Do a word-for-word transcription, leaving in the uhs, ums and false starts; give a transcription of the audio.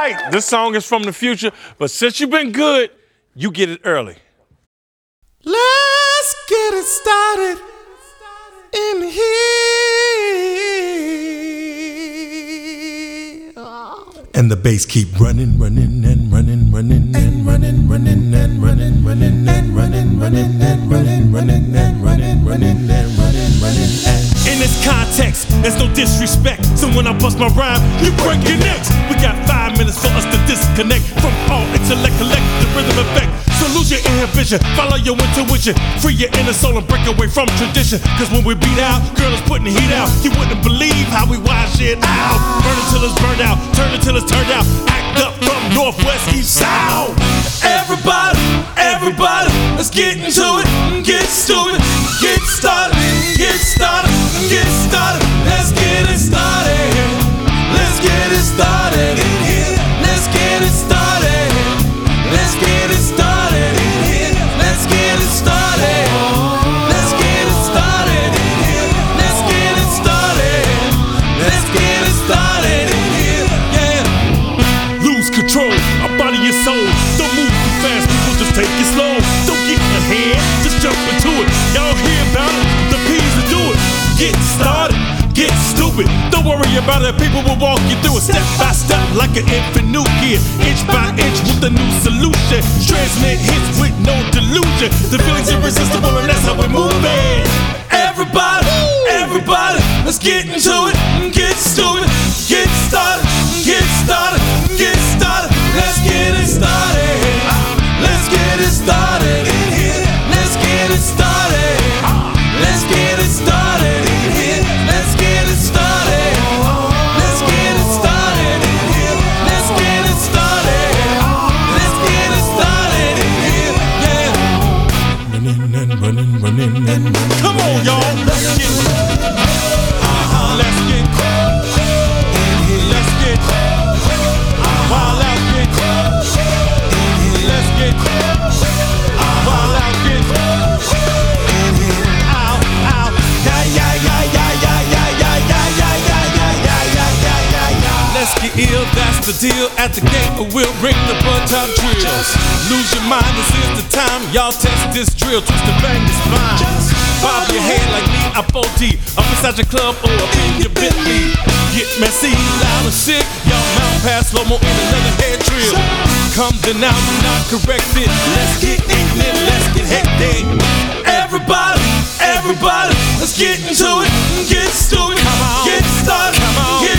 right, this song is from the future, but since you've been good, you get it early. Let's get it started in here. And the bass keep running, running, and running, running, and running, running, and running, running, and running, running, and running, running, and running, running, and running, running, and in this context, there's no disrespect. So when I bust my rhyme, you break your necks. We got five minutes for us to disconnect from all intellect, collect the rhythm effect. So lose your inhibition, follow your intuition, free your inner soul and break away from tradition. Cause when we beat out, girl is putting the heat out. You wouldn't believe how we wash it out. Burn it till it's burned out, turn it till it's turned out. Act up from northwest, east, south. Everybody, everybody, let's get into it. Get stupid, get started, get started, get started. Let's get it started. Let's get it started in here. Let's get it started. Let's get it started in here. Let's get it started. Let's get it started in here. Let's get it started. Let's get it started in here. Yeah. Lose control, our body and soul. Don't move too fast, people, just take it slow. Don't get ahead, just jump into it. Y'all hear about it? The P's to do it. Get started, get stupid. Don't worry about it, people will walk you through it step by step like an infant new gear. Inch by inch with a new solution. Transmit hits with no delusion. The feeling's irresistible and that's how we move it. Everybody, everybody, let's get into it. Get stupid, get started, get started, get started. Let's get it started. Let's get it started in here. Let's get it started. Let's get it started in here. Let's get it started. Let's get it started in here. Let's get it started. Let's get it started in here. Yeah. running and running, running and running. Come on, y'all. Let's get uh-huh. Let's get Let's get wild out, get let's get wild out, get ow, ow, yeah, yeah, yeah, yeah, yeah, yeah, yeah, yeah, yeah, yeah, yeah, yeah, yeah, yeah, yeah. Let's get ill, that's the deal. At the gate, we'll bring the bun-top drills. Lose your mind, this is the time. Y'all test this drill, twist and bang the spine. Bob your head like me, I'm four D. Up inside your club or up in your Bentley. Get messy, loud and sick. Y'all mount past slow-mo in another head drill. Come deny, not correct it. Let's get ignorant, let's get hectic. Everybody, everybody, let's get into it. Get stupid, get started, get